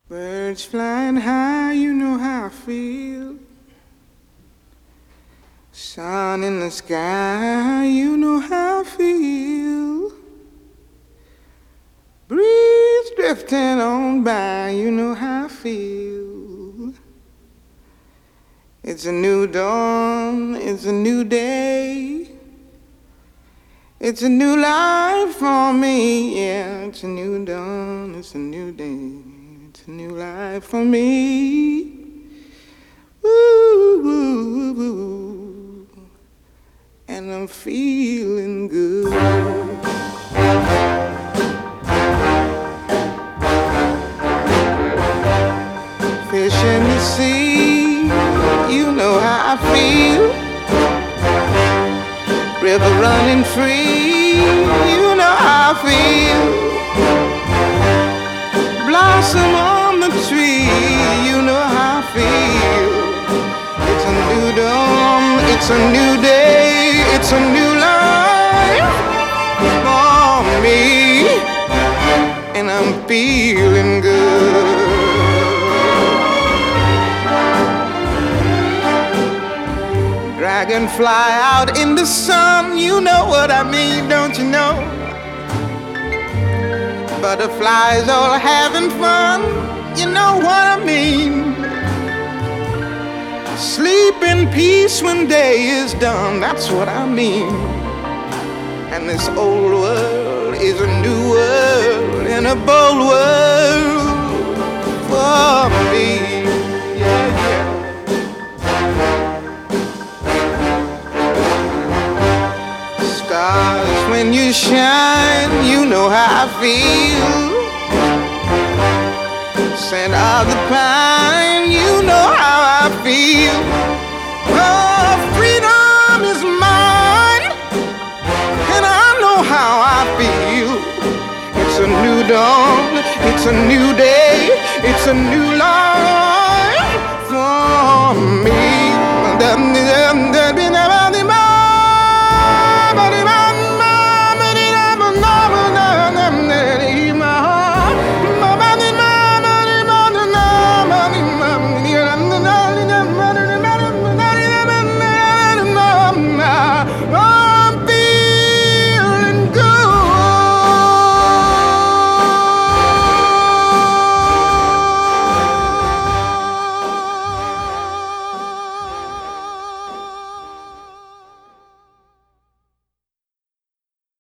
Birds flying high, you know how I feel. Sun in the sky, you know how I feel. Breeze drifting on by, you know how I feel. It's a new dawn, it's a new day. It's a new life for me, yeah. It's a new dawn, it's a new day. It's a new life for me. Woo, woo, woo. And I'm feeling good. Fish in the sea, you know how I feel. River running free, you know how I feel. Blossom on the tree, you know how I feel. It's a new dawn, it's a new day, it's a new life for me, and I'm feeling good. Dragonfly out in the sun, you know what I mean, don't you know? Butterflies all having fun, you know what I mean. Sleep in peace when day is done, that's what I mean. And this old world is a new world and a bold world for me. Yeah, yeah. Stars, when you shine, you know how I feel. Scent of the pine, you know how I feel. Oh, freedom is mine, and I know how I feel. It's a new dawn, it's a new day, it's a new life